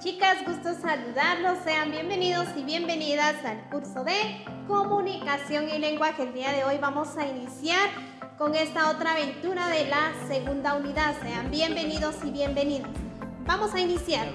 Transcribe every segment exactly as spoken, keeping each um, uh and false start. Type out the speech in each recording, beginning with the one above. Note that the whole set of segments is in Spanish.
chicas, gusto saludarlos. Sean bienvenidos y bienvenidas al curso de Comunicación y Lenguaje. El día de hoy vamos a iniciar con esta otra aventura de la segunda unidad. Sean bienvenidos y bienvenidas. Vamos a iniciar.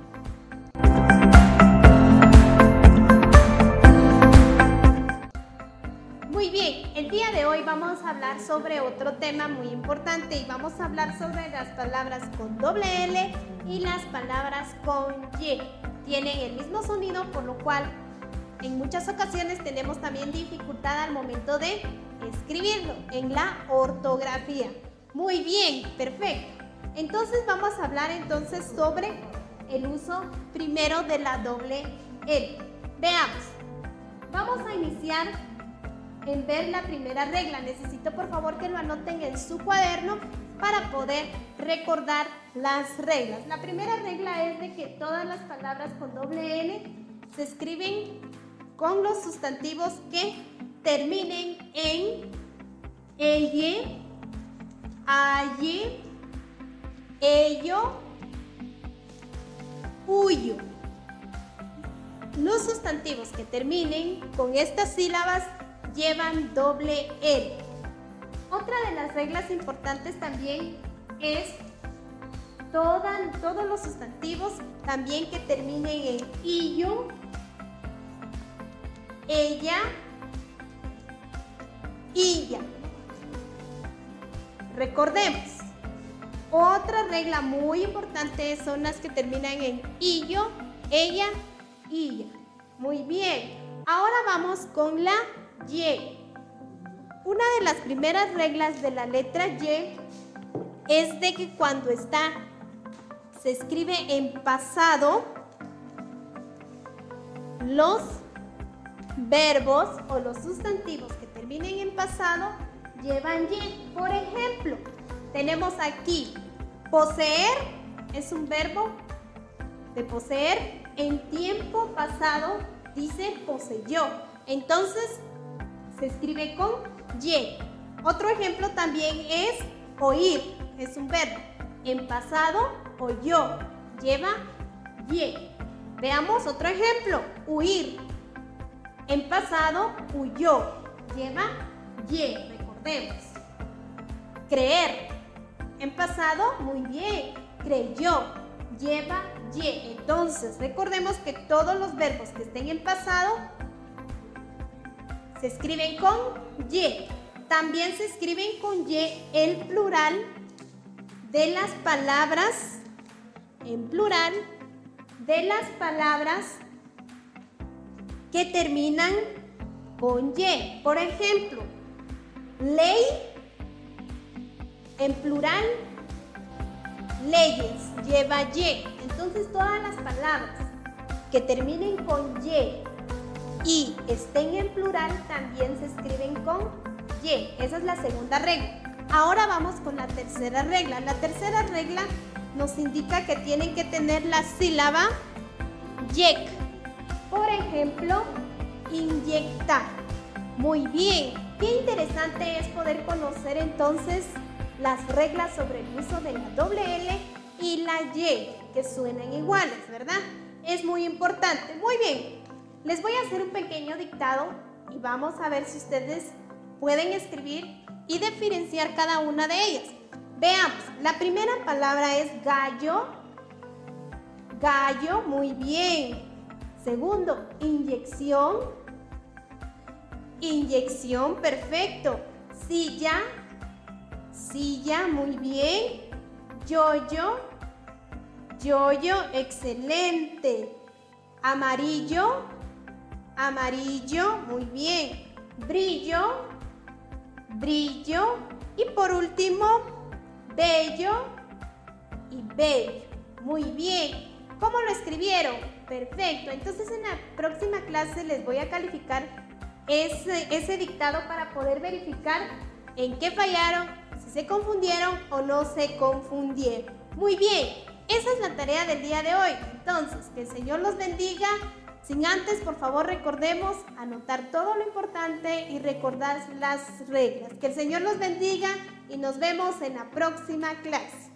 Muy bien, el día de hoy vamos a hablar sobre otro tema muy importante y vamos a hablar sobre las palabras con doble L y las palabras con Y. Tienen el mismo sonido, por lo cual en muchas ocasiones tenemos también dificultad al momento de escribirlo en la ortografía. Muy bien, perfecto. Entonces vamos a hablar entonces sobre el uso primero de la doble L. Veamos, vamos a iniciar en ver la primera regla. Necesito por favor que lo anoten en su cuaderno para poder recordar las reglas. La primera regla es de que todas las palabras con doble L se escriben con los sustantivos que terminen en elle, aye, ello, huyo. Los sustantivos que terminen con estas sílabas llevan doble L. Otra de las reglas importantes también es toda, todos los sustantivos también que terminen en illo, ella, illa. Recordemos, otra regla muy importante son las que terminan en illo, ella, illa. Muy bien, ahora vamos con la Y. Una de las primeras reglas de la letra Y es de que cuando está, se escribe en pasado, los verbos o los sustantivos que terminen en pasado llevan Y. Por ejemplo, tenemos aquí poseer, es un verbo de poseer, en tiempo pasado dice poseyó. Entonces, se escribe con Y. Otro ejemplo también es oír, es un verbo. En pasado, oyó, lleva Y. Veamos otro ejemplo, huir. En pasado, huyó, lleva Y. Recordemos. Creer. En pasado, muy bien, creyó, lleva Y. Entonces, recordemos que todos los verbos que estén en pasado se escriben con Y. También se escriben con Y el plural de las palabras, en plural, de las palabras que terminan con Y. Por ejemplo, ley, en plural, leyes, lleva Y. Entonces, todas las palabras que terminen con Y y estén en plural también se escriben con Y. Esa es la segunda regla. Ahora vamos con la tercera regla. La tercera regla nos indica que tienen que tener la sílaba yec. Por ejemplo, inyectar. Muy bien. Qué interesante es poder conocer entonces las reglas sobre el uso de la doble L y la Y, que suenan iguales, ¿verdad? Es muy importante. Muy bien. Les voy a hacer un pequeño dictado y vamos a ver si ustedes pueden escribir y diferenciar cada una de ellas. Veamos, la primera palabra es gallo. Gallo, muy bien. Segundo, inyección. Inyección, perfecto. Silla. Silla, muy bien. Yoyo. Yoyo, excelente. Amarillo. Amarillo, muy bien. Brillo, brillo. Y por último, bello y bello. Muy bien. ¿Cómo lo escribieron? Perfecto. Entonces en la próxima clase les voy a calificar ese, ese dictado para poder verificar en qué fallaron, si se confundieron o no se confundieron. Muy bien. Esa es la tarea del día de hoy. Entonces, que el Señor los bendiga. Sin antes, por favor, recordemos anotar todo lo importante y recordar las reglas. Que el Señor los bendiga y nos vemos en la próxima clase.